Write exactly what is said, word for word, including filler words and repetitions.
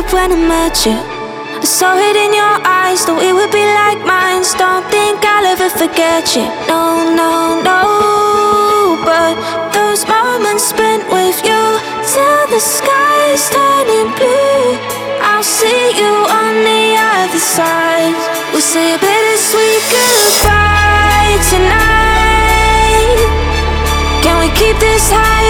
up when I met you. I saw it in your eyes, though it would be like mine. Don't think I'll ever forget you. No, no, no. But those moments spent with you till the sky's turning blue, I'll see you on the other side. We'll say a bittersweet goodbye tonight. Can we keep this high